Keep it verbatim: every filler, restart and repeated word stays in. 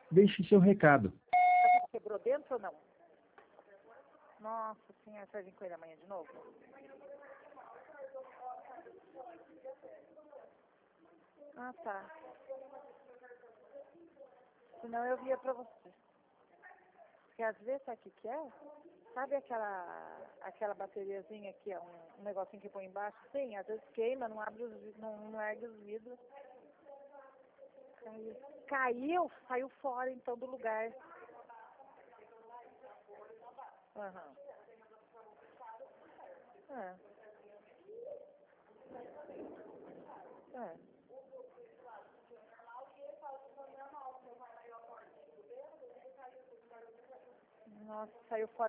Deixe seu recado. Quebrou dentro ou não? Nossa senhora, você vai vir com ele amanhã de novo? Ah, tá. Senão eu via pra você. Porque às vezes, sabe o que que é? Sabe aquela, aquela bateriazinha aqui, ó, um, um negocinho que põe embaixo? Sim, às vezes queima, não abre os vidros, não, não ergue os vidros. Aí, caiu, saiu fora então do lugar. Aham. É. É. Nossa, saiu fora.